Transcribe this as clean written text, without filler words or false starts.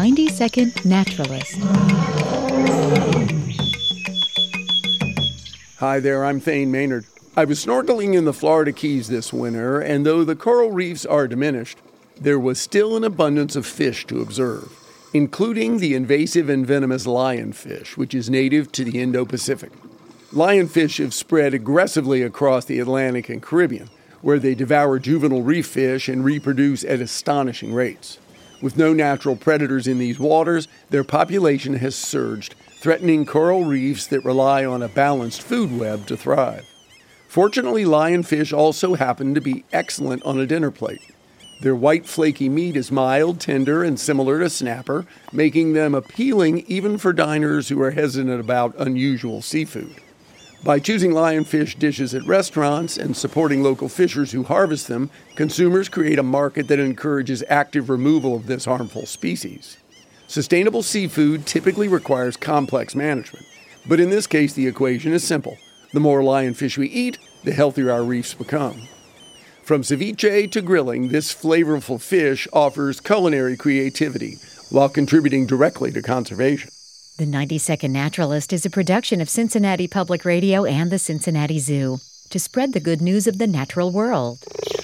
90-Second Naturalist. Hi there, I'm Thane Maynard. I was snorkeling in the Florida Keys this winter, and though the coral reefs are diminished, there was still an abundance of fish to observe, including the invasive and venomous lionfish, which is native to the Indo-Pacific. Lionfish have spread aggressively across the Atlantic and Caribbean, where they devour juvenile reef fish and reproduce at astonishing rates. With no natural predators in these waters, their population has surged, threatening coral reefs that rely on a balanced food web to thrive. Fortunately, lionfish also happen to be excellent on a dinner plate. Their white, flaky meat is mild, tender, and similar to snapper, making them appealing even for diners who are hesitant about unusual seafood. By choosing lionfish dishes at restaurants and supporting local fishers who harvest them, consumers create a market that encourages active removal of this harmful species. Sustainable seafood typically requires complex management, but in this case the equation is simple. The more lionfish we eat, the healthier our reefs become. From ceviche to grilling, this flavorful fish offers culinary creativity while contributing directly to conservation. The 90-Second Naturalist is a production of Cincinnati Public Radio and the Cincinnati Zoo to spread the good news of the natural world.